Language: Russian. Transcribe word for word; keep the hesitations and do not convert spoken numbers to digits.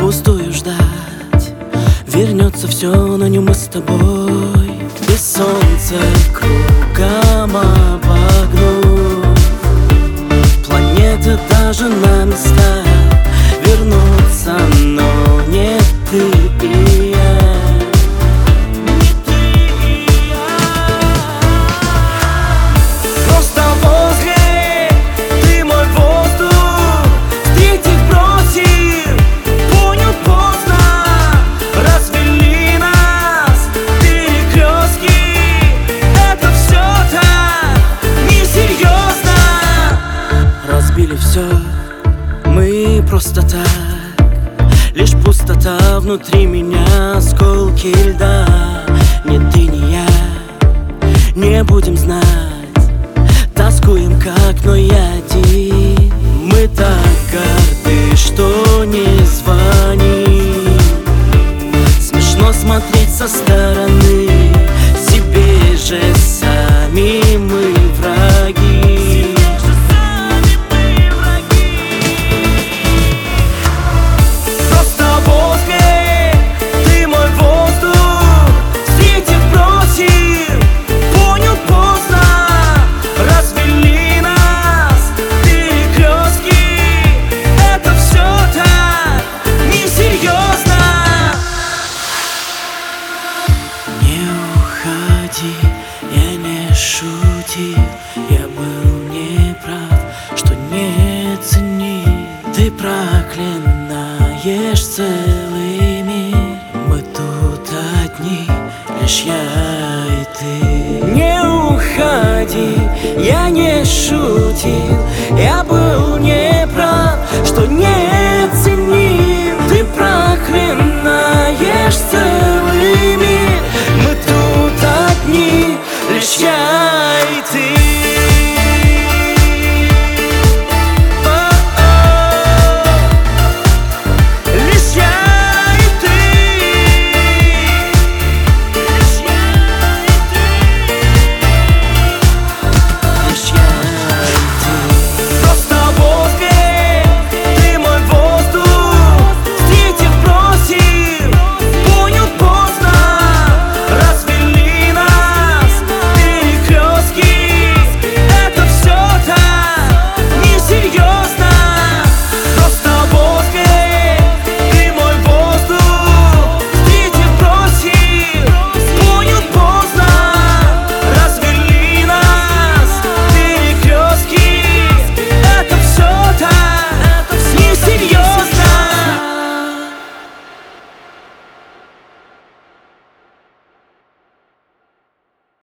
впустую ждать. Вернется все, но не мы с тобой. Без солнца кругом обогнув планеты даже на места вернутся, но не ты и я. Не ты и я. Просто возле ты мой воздух, встретив бросив, понял поздно, развели нас перекрестки. Это все так несерьезно. Разбили все мы просто так, лишь пустота внутри меня, осколки льда. Нет, ты не я, не будем знать, тоскуем как, но я один. Мы так горды, что не звоним. Смешно смотреть со стороны, себе же сами мы враги. Я не шутил, я был неправ, что не ценил. Ты проклинаешь целый мир, мы тут одни, лишь я и ты. Не уходи, я не шутил, я был